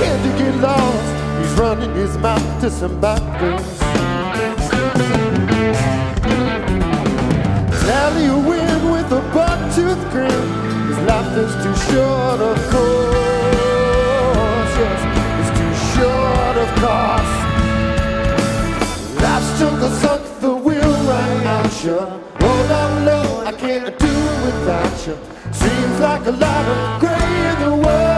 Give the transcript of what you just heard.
Can't you get lost? He's running his mouth to some backers. Tally a win with a buck-tooth grin. His life is too short, of course. Yes, it's too short, of course. Life's jungle suck the wheel right out you. Hold on low, I can't do it without you. Seems like a lot of gray in the world.